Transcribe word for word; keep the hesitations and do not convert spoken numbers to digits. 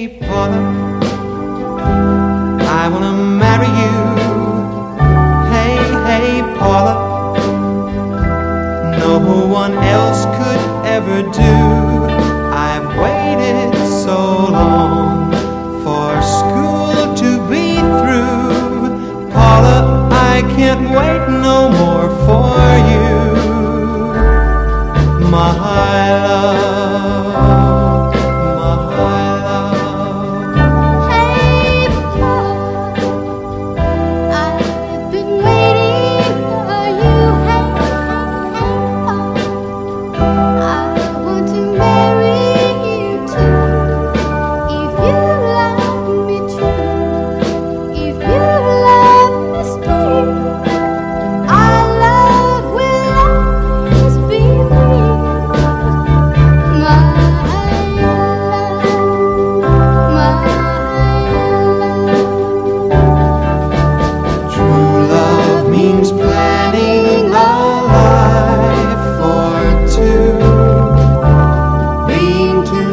Hey, Paula, I wanna marry you. Hey, hey, Paula, no one else could ever do. I've waited so long for school to be through. Paula, I can't wait no more for you, my love. Planning a life for two, being together